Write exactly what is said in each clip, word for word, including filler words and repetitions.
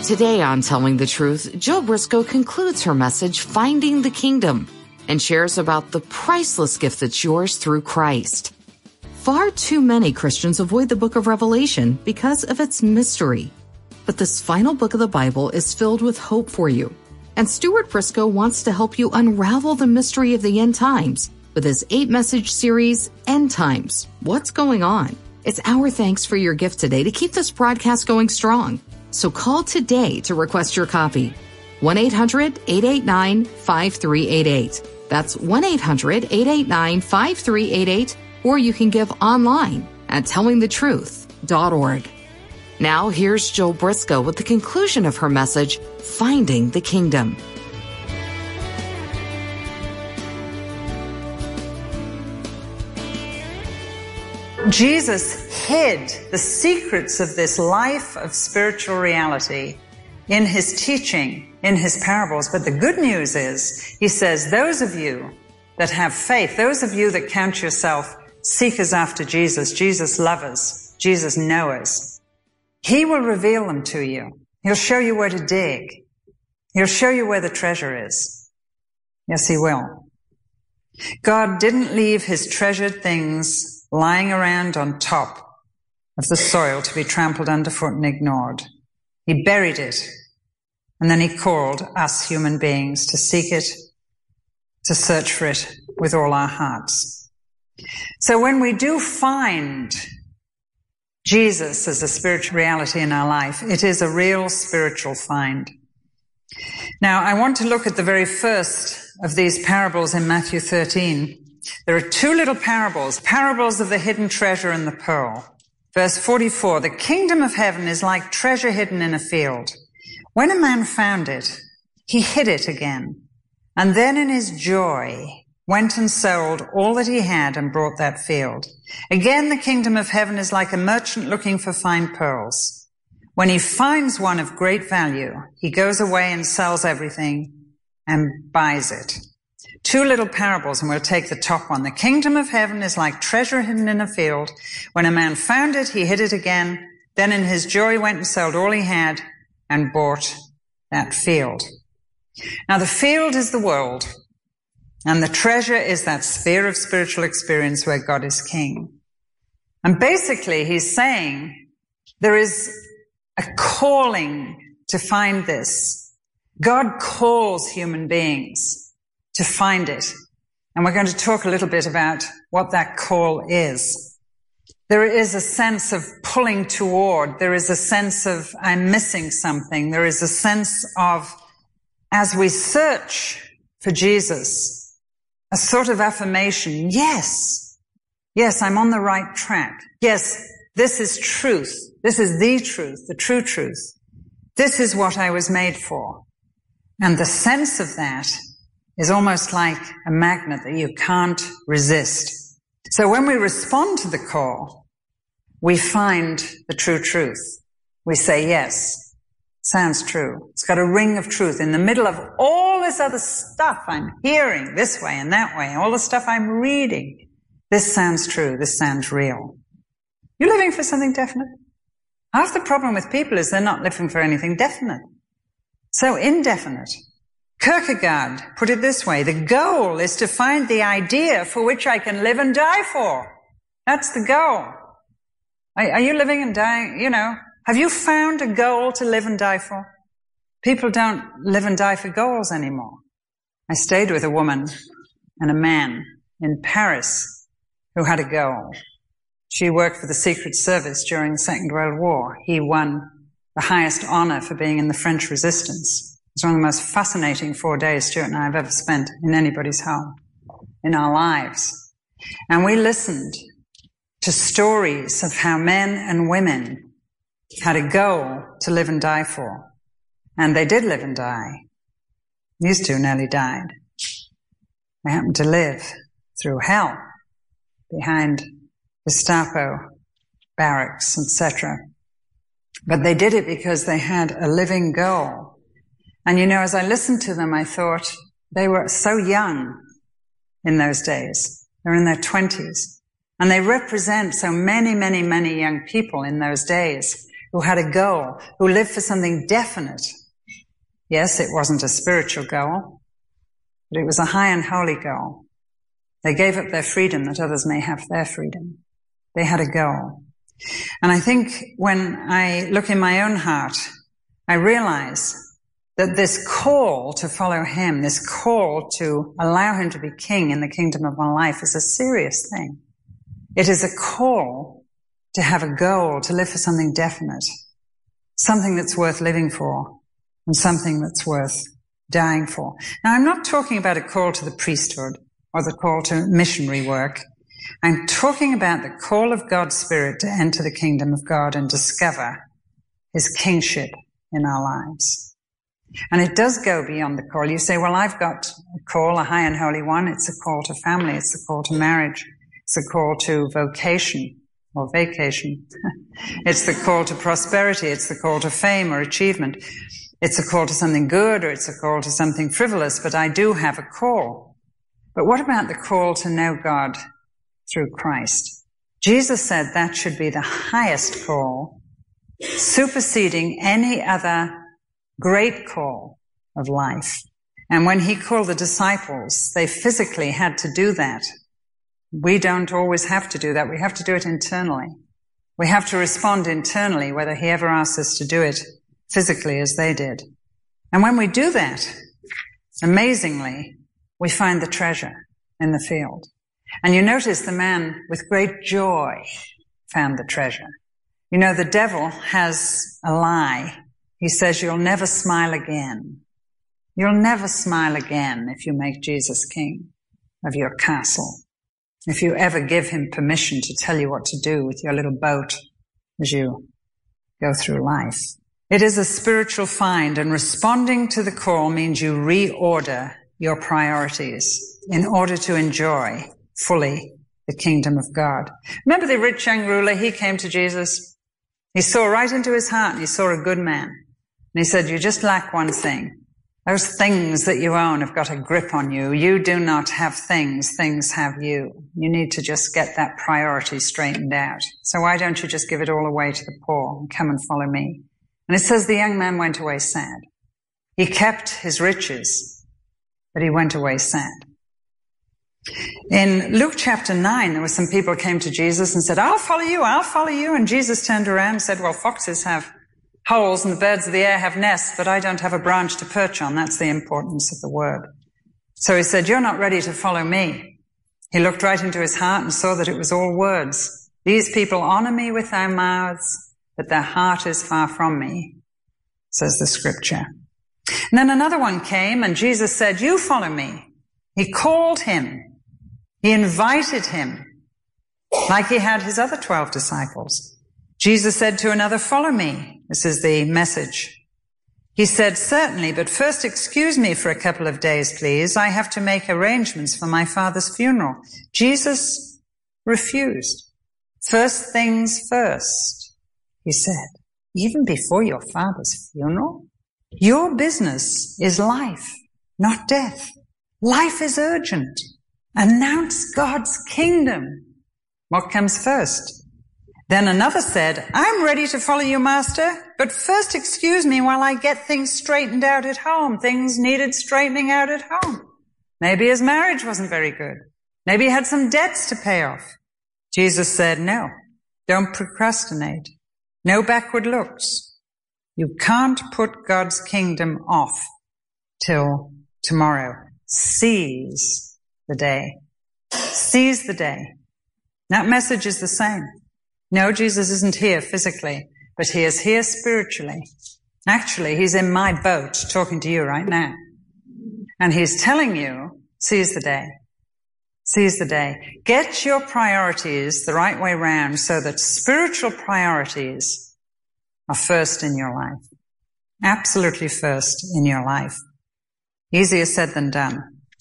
Today on Telling the Truth, Jill Briscoe concludes her message, Finding the Kingdom, and shares about the priceless gift that's yours through Christ. Far too many Christians avoid the book of Revelation because of its mystery. But this final book of the Bible is filled with hope for you. And Stuart Briscoe wants to help you unravel the mystery of the end times with his eight-message series, End Times, What's Going On? It's our thanks for your gift today to keep this broadcast going strong. So call today to request your copy. one eight hundred eight eight nine five three eight eight. That's one eight hundred eight eight nine five three eight eight, or you can give online at telling the truth dot org. Now here's Jill Briscoe with the conclusion of her message, Finding the Kingdom. Jesus hid the secrets of this life of spiritual reality in his teaching, in his parables. But the good news is, he says, those of you that have faith, those of you that count yourself seekers after Jesus, Jesus lovers, Jesus knowers, he will reveal them to you. He'll show you where to dig. He'll show you where the treasure is. Yes, he will. God didn't leave his treasured things lying around on top of the soil to be trampled underfoot and ignored. He buried it, and then he called us human beings to seek it, to search for it with all our hearts. So when we do find Jesus as a spiritual reality in our life, it is a real spiritual find. Now, I want to look at the very first of these parables in Matthew thirteen. There are two little parables, parables of the hidden treasure and the pearl. Verse forty-four, the kingdom of heaven is like treasure hidden in a field. When a man found it, he hid it again, and then in his joy went and sold all that he had and bought that field. Again, the kingdom of heaven is like a merchant looking for fine pearls. When he finds one of great value, he goes away and sells everything and buys it. Two little parables, and we'll take the top one. The kingdom of heaven is like treasure hidden in a field. When a man found it, he hid it again. Then in his joy went and sold all he had and bought that field. Now the field is the world, and the treasure is that sphere of spiritual experience where God is king. And basically he's saying there is a calling to find this. God calls human beings to find it. And we're going to talk a little bit about what that call is. There is a sense of pulling toward. There is a sense of, I'm missing something. There is a sense of, as we search for Jesus, a sort of affirmation. Yes. Yes, I'm on the right track. Yes, this is truth. This is the truth, the true truth. This is what I was made for. And the sense of that is almost like a magnet that you can't resist. So when we respond to the call, we find the true truth. We say, yes, sounds true. It's got a ring of truth in the middle of all this other stuff I'm hearing this way and that way, all the stuff I'm reading. This sounds true. This sounds real. You're living for something definite. Half the problem with people is they're not living for anything definite. So indefinite. Kierkegaard put it this way, the goal is to find the idea for which I can live and die for. That's the goal. Are, are you living and dying, you know, have you found a goal to live and die for? People don't live and die for goals anymore. I stayed with a woman and a man in Paris who had a goal. She worked for the Secret Service during the Second World War. He won the highest honor for being in the French Resistance. It's one of the most fascinating four days Stuart and I have ever spent in anybody's home, in our lives. And we listened to stories of how men and women had a goal to live and die for. And they did live and die. These two nearly died. They happened to live through hell, behind Gestapo barracks, et cetera. But they did it because they had a living goal. And you know, as I listened to them, I thought they were so young in those days. They're in their twenties. And they represent so many, many, many young people in those days who had a goal, who lived for something definite. Yes, it wasn't a spiritual goal, but it was a high and holy goal. They gave up their freedom that others may have their freedom. They had a goal. And I think when I look in my own heart, I realize that this call to follow him, this call to allow him to be king in the kingdom of my life is a serious thing. It is a call to have a goal, to live for something definite, something that's worth living for, and something that's worth dying for. Now, I'm not talking about a call to the priesthood or the call to missionary work. I'm talking about the call of God's Spirit to enter the kingdom of God and discover his kingship in our lives. And it does go beyond the call. You say, well, I've got a call, a high and holy one. It's a call to family. It's a call to marriage. It's a call to vocation or vacation. It's the call to prosperity. It's the call to fame or achievement. It's a call to something good or it's a call to something frivolous, but I do have a call. But what about the call to know God through Christ? Jesus said that should be the highest call, superseding any other great call of life. And when he called the disciples, they physically had to do that. We don't always have to do that. We have to do it internally. We have to respond internally, whether he ever asks us to do it physically as they did. And when we do that, amazingly, we find the treasure in the field. And you notice the man with great joy found the treasure. You know, the devil has a lie. He says, you'll never smile again. You'll never smile again if you make Jesus king of your castle. If you ever give him permission to tell you what to do with your little boat as you go through life. It is a spiritual find, and responding to the call means you reorder your priorities in order to enjoy fully the kingdom of God. Remember the rich young ruler? He came to Jesus. He saw right into his heart and he saw a good man. And he said, you just lack one thing. Those things that you own have got a grip on you. You do not have things. Things have you. You need to just get that priority straightened out. So why don't you just give it all away to the poor and come and follow me? And it says the young man went away sad. He kept his riches, but he went away sad. In Luke chapter nine, there were some people who came to Jesus and said, I'll follow you, I'll follow you. And Jesus turned around and said, well, foxes have holes and the birds of the air have nests, but I don't have a branch to perch on. That's the importance of the word. So he said, you're not ready to follow me. He looked right into his heart and saw that it was all words. These people honor me with their mouths, but their heart is far from me, says the scripture. And then another one came and Jesus said, you follow me. He called him. He invited him like he had his other twelve disciples. Jesus said to another, follow me. This is the message. He said, certainly, but first excuse me for a couple of days, please. I have to make arrangements for my father's funeral. Jesus refused. First things first, he said, even before your father's funeral? Your business is life, not death. Life is urgent. Announce God's kingdom. What comes first? Then another said, I'm ready to follow you, Master, but first excuse me while I get things straightened out at home. Things needed straightening out at home. Maybe his marriage wasn't very good. Maybe he had some debts to pay off. Jesus said, no, don't procrastinate. No backward looks. You can't put God's kingdom off till tomorrow. Seize the day. Seize the day. That message is the same. No, Jesus isn't here physically, but he is here spiritually. Actually, he's in my boat talking to you right now. And he's telling you, seize the day. Seize the day. Get your priorities the right way round so that spiritual priorities are first in your life. Absolutely first in your life. Easier said than done.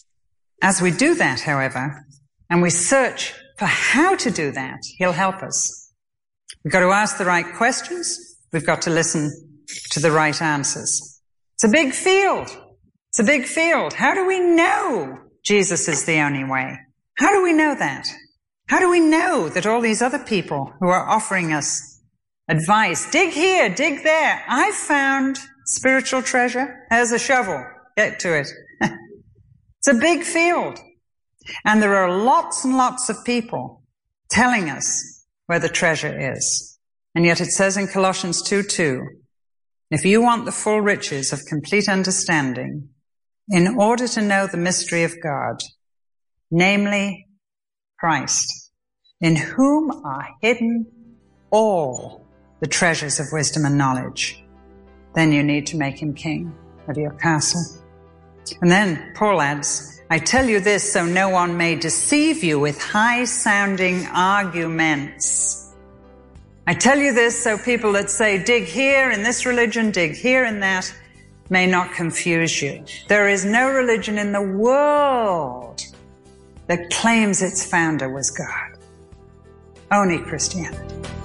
As we do that, however, and we search for how to do that, he'll help us. We've got to ask the right questions. We've got to listen to the right answers. It's a big field. It's a big field. How do we know Jesus is the only way? How do we know that? How do we know that all these other people who are offering us advice. Dig here, dig there. I found spiritual treasure. There's a shovel. Get to it. It's a big field. And there are lots and lots of people telling us where the treasure is. And yet it says in Colossians two two, if you want the full riches of complete understanding, in order to know the mystery of God, namely Christ, in whom are hidden all the treasures of wisdom and knowledge, then you need to make him king of your castle. And then Paul adds, I tell you this so no one may deceive you with high-sounding arguments. I tell you this so people that say, dig here in this religion, dig here in that, may not confuse you. There is no religion in the world that claims its founder was God. Only Christianity.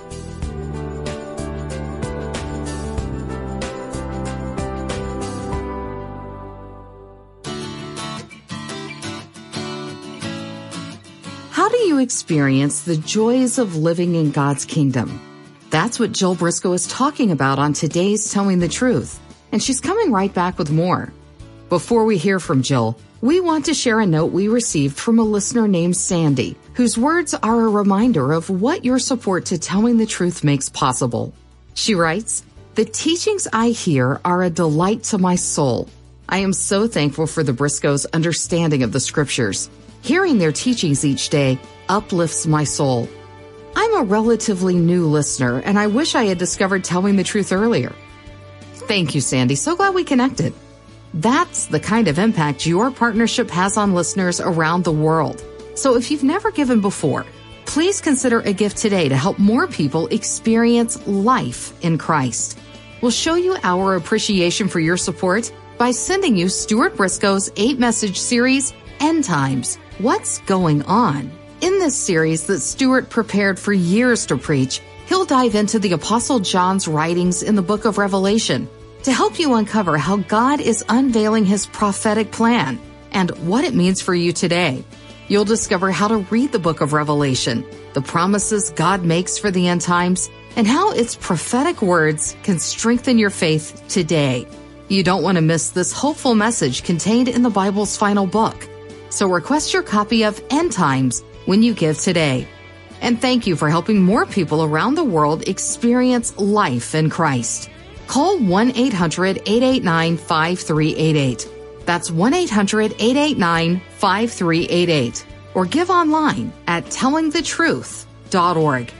How do you experience the joys of living in God's kingdom? That's what Jill Briscoe is talking about on today's Telling the Truth, and she's coming right back with more. Before we hear from Jill, we want to share a note we received from a listener named Sandy, whose words are a reminder of what your support to Telling the Truth makes possible. She writes, the teachings I hear are a delight to my soul. I am so thankful for the Briscoes' understanding of the scriptures. Hearing their teachings each day uplifts my soul. I'm a relatively new listener, and I wish I had discovered Telling the Truth earlier. Thank you, Sandy. So glad we connected. That's the kind of impact your partnership has on listeners around the world. So if you've never given before, please consider a gift today to help more people experience life in Christ. We'll show you our appreciation for your support by sending you Stuart Briscoe's eight-message series, End Times, What's Going On? In this series that Stuart prepared for years to preach, he'll dive into the Apostle John's writings in the book of Revelation to help you uncover how God is unveiling his prophetic plan and what it means for you today. You'll discover how to read the book of Revelation, the promises God makes for the end times, and how its prophetic words can strengthen your faith today. You don't want to miss this hopeful message contained in the Bible's final book. So request your copy of End Times when you give today. And thank you for helping more people around the world experience life in Christ. Call one eight hundred eight eight nine five three eight eight. That's one eight hundred eight eight nine five three eight eight. Or give online at telling the truth dot org.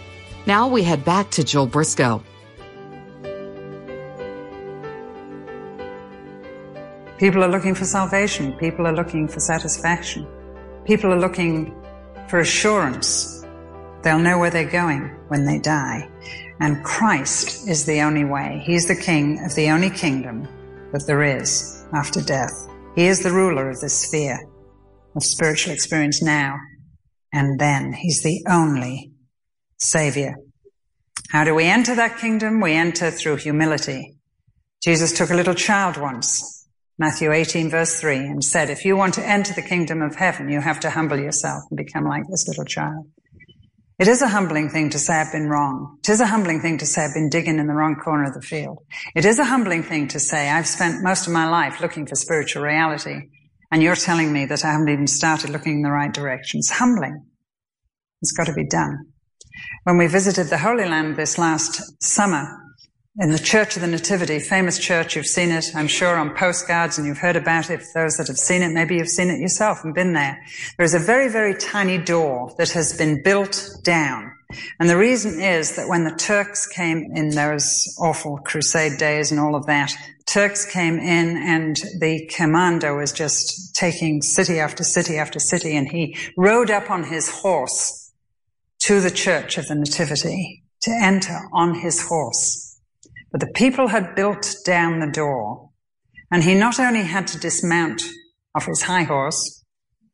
Now we head back to Jill Briscoe. People are looking for salvation. People are looking for satisfaction. People are looking for assurance. They'll know where they're going when they die. And Christ is the only way. He's the king of the only kingdom that there is after death. He is the ruler of this sphere of spiritual experience now and then. He's the only Savior. How do we enter that kingdom? We enter through humility. Jesus took a little child once, Matthew eighteen verse three, and said, if you want to enter the kingdom of heaven, you have to humble yourself and become like this little child. It is a humbling thing to say I've been wrong. It is a humbling thing to say I've been digging in the wrong corner of the field. It is a humbling thing to say I've spent most of my life looking for spiritual reality, and you're telling me that I haven't even started looking in the right direction. It's humbling. It's got to be done. When we visited the Holy Land this last summer, in the Church of the Nativity, famous church, you've seen it, I'm sure, on postcards, and you've heard about it. For those that have seen it, maybe you've seen it yourself and been there. There is a very, very tiny door that has been built down. And the reason is that when the Turks came in those awful crusade days and all of that, Turks came in and the commander was just taking city after city after city, and he rode up on his horse to the Church of the Nativity to enter on his horse. But the people had built down the door, and he not only had to dismount off his high horse,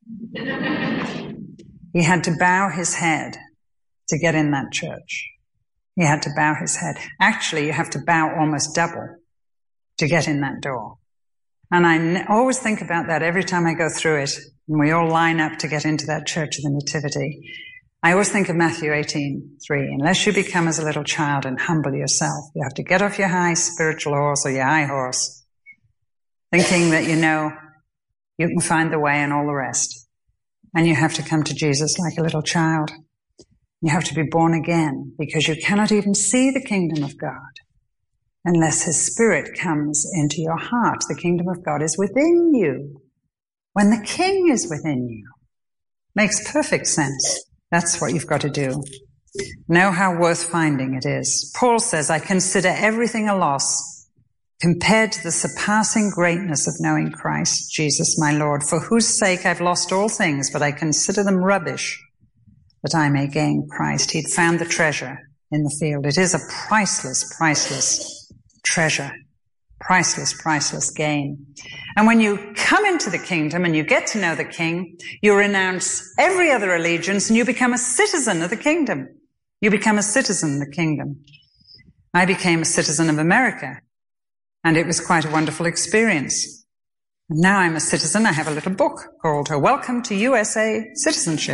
he had to bow his head to get in that church. He had to bow his head. Actually, you have to bow almost double to get in that door. And I n- always think about that every time I go through it, and we all line up to get into that Church of the Nativity. I always think of Matthew eighteen three. Unless you become as a little child and humble yourself, you have to get off your high spiritual horse or your high horse, thinking that you know you can find the way and all the rest. And you have to come to Jesus like a little child. You have to be born again, because you cannot even see the kingdom of God unless his Spirit comes into your heart. The kingdom of God is within you when the King is within you. Makes perfect sense. That's what you've got to do. Know how worth finding it is. Paul says, I consider everything a loss compared to the surpassing greatness of knowing Christ Jesus my Lord, for whose sake I've lost all things, but I consider them rubbish, that I may gain Christ. He'd found the treasure in the field. It is a priceless, priceless treasure. Priceless, priceless gain. And when you come into the kingdom and you get to know the King, you renounce every other allegiance and you become a citizen of the kingdom. You become a citizen of the kingdom. I became a citizen of America, and it was quite a wonderful experience. And now I'm a citizen. I have a little book called Welcome to U S A Citizenship.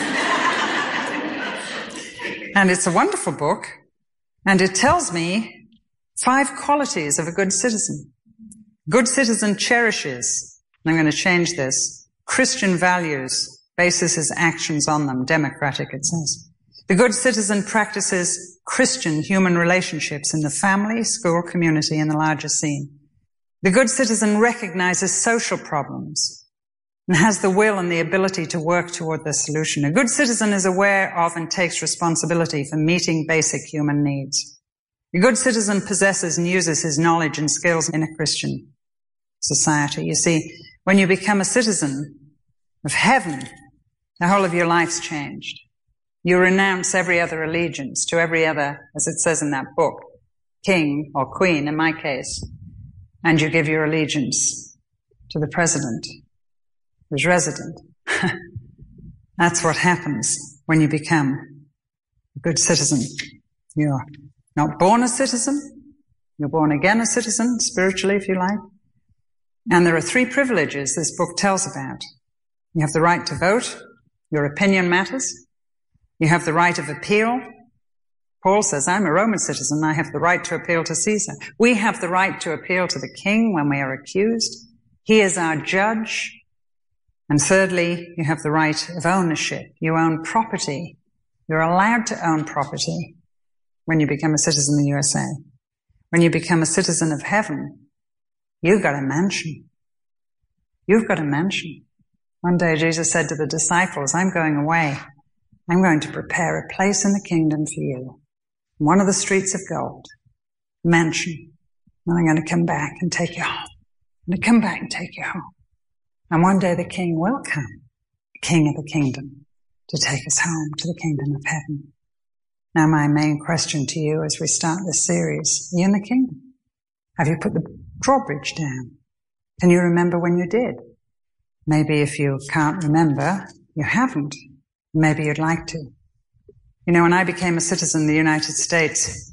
And it's a wonderful book, and it tells me five qualities of a good citizen. Good citizen cherishes, and I'm going to change this, Christian values, bases his actions on them, democratic it says. The good citizen practices Christian human relationships in the family, school, community, and the larger scene. The good citizen recognizes social problems and has the will and the ability to work toward their solution. A good citizen is aware of and takes responsibility for meeting basic human needs. A good citizen possesses and uses his knowledge and skills in a Christian society. You see, when you become a citizen of heaven, the whole of your life's changed. You renounce every other allegiance to every other, as it says in that book, king or queen in my case, and you give your allegiance to the president who's resident. That's what happens when you become a good citizen. You're not born a citizen, you're born again a citizen, spiritually if you like. And there are three privileges this book tells about. You have the right to vote, your opinion matters. You have the right of appeal. Paul says, I'm a Roman citizen, I have the right to appeal to Caesar. We have the right to appeal to the king when we are accused. He is our judge. And thirdly, you have the right of ownership. You own property. You're allowed to own property when you become a citizen of the U S A. When you become a citizen of heaven, you've got a mansion. You've got a mansion. One day Jesus said to the disciples, I'm going away. I'm going to prepare a place in the kingdom for you. One of the streets of gold. Mansion. And I'm going to come back and take you home. I'm going to come back and take you home. And one day the king will come, the king of the kingdom, to take us home to the kingdom of heaven. Now my main question to you as we start this series, are you in the kingdom? Have you put the drawbridge down? Can you remember when you did? Maybe if you can't remember, you haven't. Maybe you'd like to. You know, when I became a citizen of the United States,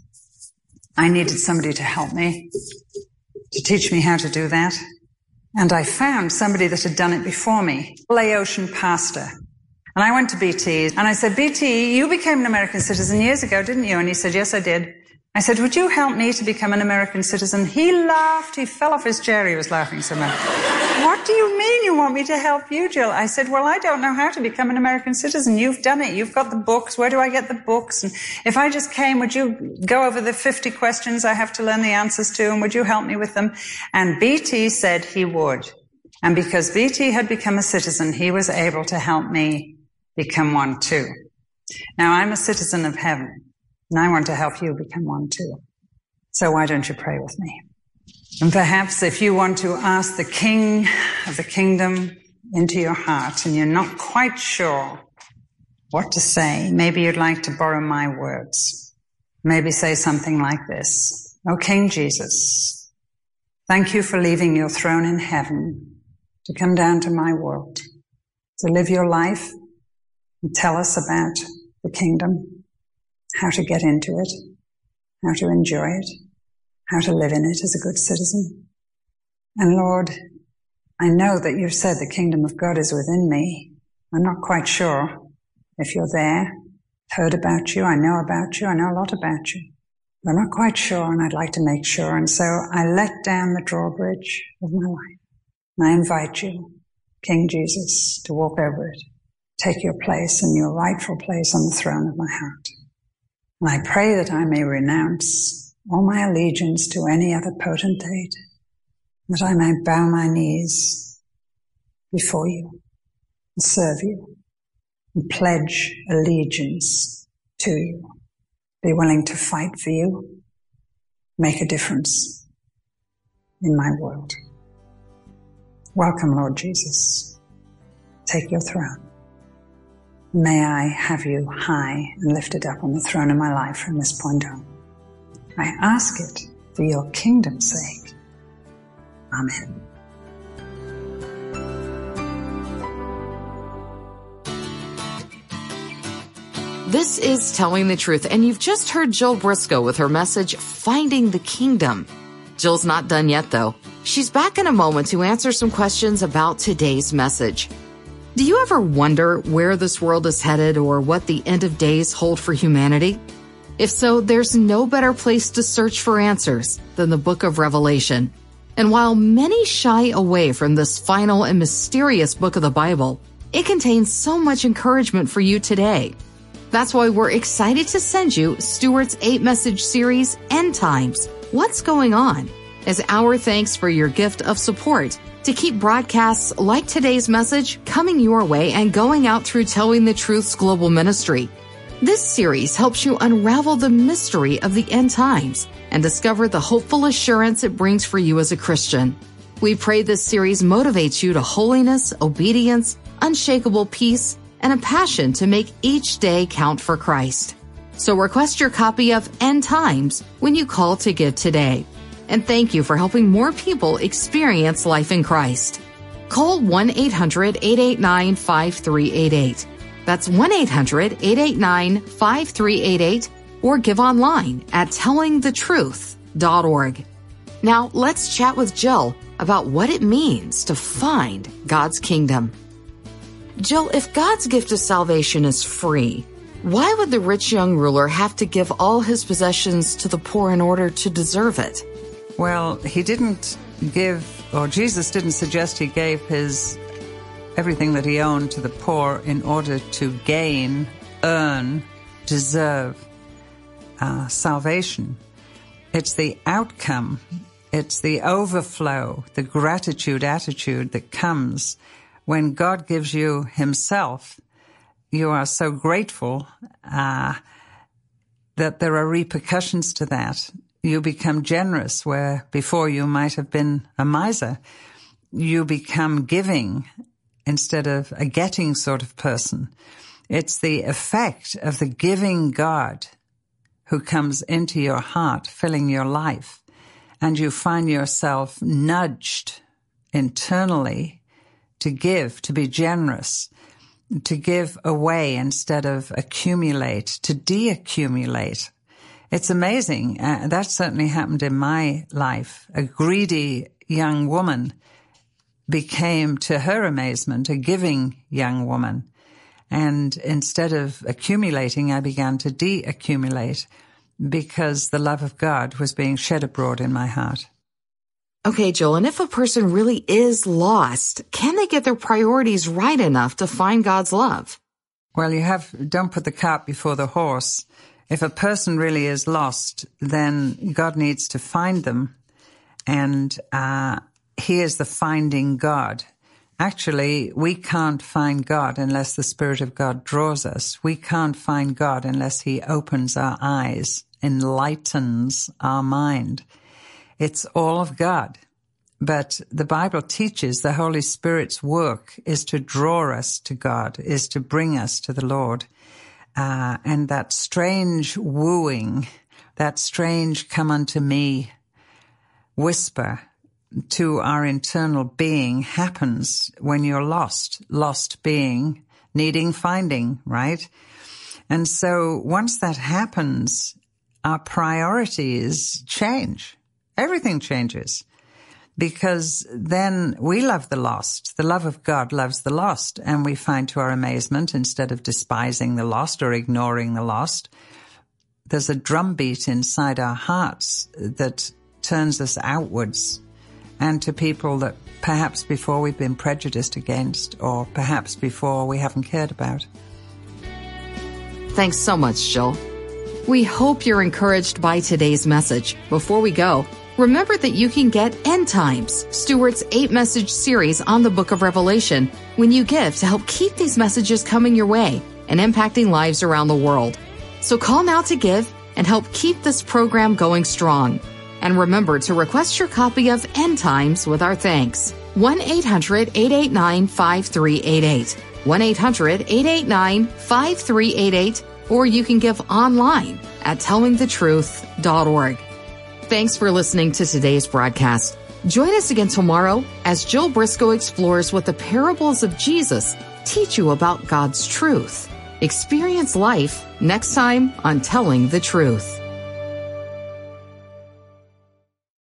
I needed somebody to help me, to teach me how to do that. And I found somebody that had done it before me, a Laotian pastor. And I went to B T and I said, B T, you became an American citizen years ago, didn't you? And he said, yes, I did. I said, would you help me to become an American citizen? He laughed. He fell off his chair. He was laughing so much. What do you mean you want me to help you, Jill? I said, well, I don't know how to become an American citizen. You've done it. You've got the books. Where do I get the books? And if I just came, would you go over the fifty questions I have to learn the answers to? And would you help me with them? And B T said he would. And because B T had become a citizen, he was able to help me become one too. Now, I'm a citizen of heaven. And I want to help you become one too. So why don't you pray with me? And perhaps if you want to ask the King of the kingdom into your heart and you're not quite sure what to say, maybe you'd like to borrow my words. Maybe say something like this. O King Jesus, thank you for leaving your throne in heaven to come down to my world, to live your life and tell us about the kingdom, how to get into it, how to enjoy it, how to live in it as a good citizen. And Lord, I know that you've said the kingdom of God is within me. I'm not quite sure if you're there, heard about you, I know about you, I know a lot about you. But I'm not quite sure, and I'd like to make sure. And so I let down the drawbridge of my life. And I invite you, King Jesus, to walk over it. Take your place in your rightful place on the throne of my heart. And I pray that I may renounce all my allegiance to any other potentate, that I may bow my knees before you and serve you and pledge allegiance to you. Be willing to fight for you, make a difference in my world. Welcome, Lord Jesus. Take your throne. May I have you high and lifted up on the throne of my life from this point on. I ask it for your kingdom's sake. Amen. This is Telling the Truth, and you've just heard Jill Briscoe with her message, Finding the Kingdom. Jill's not done yet, though. She's back in a moment to answer some questions about today's message. Do you ever wonder where this world is headed or what the end of days hold for humanity? If so, there's no better place to search for answers than the book of Revelation. And while many shy away from this final and mysterious book of the Bible, it contains so much encouragement for you today. That's why we're excited to send you Stuart's eight-message series, End Times, What's Going On, as our thanks for your gift of support to keep broadcasts like today's message coming your way and going out through Telling the Truth's global ministry. This series helps you unravel the mystery of the end times and discover the hopeful assurance it brings for you as a Christian. We pray this series motivates you to holiness, obedience, unshakable peace, and a passion to make each day count for Christ. So request your copy of End Times when you call to give today. And thank you for helping more people experience life in Christ. Call one eight hundred, eight eight nine, five three eight eight. That's one eight hundred, eight eight nine, five three eight eight, or give online at telling the truth dot org. Now let's chat with Jill about what it means to find God's kingdom. Jill, if God's gift of salvation is free, why would the rich young ruler have to give all his possessions to the poor in order to deserve it? Well, he didn't give, or Jesus didn't suggest he gave his everything that he owned to the poor in order to gain, earn, deserve uh, salvation. It's the outcome, it's the overflow, the gratitude attitude that comes when God gives you himself. You are so grateful uh, that there are repercussions to that. You become generous where before you might have been a miser. You become giving instead of a getting sort of person. It's the effect of the giving God who comes into your heart, filling your life, and you find yourself nudged internally to give, to be generous, to give away instead of accumulate, to de-accumulate. It's amazing. Uh, that certainly happened in my life. A greedy young woman became, to her amazement, a giving young woman. And instead of accumulating, I began to de-accumulate because the love of God was being shed abroad in my heart. Okay, Joel, and if a person really is lost, can they get their priorities right enough to find God's love? Well, you have, don't put the cart before the horse. If a person really is lost, then God needs to find them. And uh, he is the finding God. Actually, we can't find God unless the Spirit of God draws us. We can't find God unless he opens our eyes, enlightens our mind. It's all of God. But the Bible teaches the Holy Spirit's work is to draw us to God, is to bring us to the Lord. Uh, and that strange wooing, that strange come unto me whisper to our internal being happens when you're lost, lost being, needing finding, right? And so once that happens, our priorities change. Everything changes. because then we love the lost. The love of God loves the lost. And we find to our amazement, instead of despising the lost or ignoring the lost, there's a drumbeat inside our hearts that turns us outwards and to people that perhaps before we've been prejudiced against, or perhaps before we haven't cared about. Thanks so much, Jill. We hope you're encouraged by today's message. Before we go, remember that you can get End Times, Stuart's eight-message series on the book of Revelation, when you give to help keep these messages coming your way and impacting lives around the world. So call now to give and help keep this program going strong. And remember to request your copy of End Times with our thanks. one eight hundred eight eight nine five three eight eight. one eight hundred eight eight nine five three eight eight. Or you can give online at telling the truth dot org. Thanks for listening to today's broadcast. Join us again tomorrow as Jill Briscoe explores what the parables of Jesus teach you about God's truth. Experience life next time on Telling the Truth.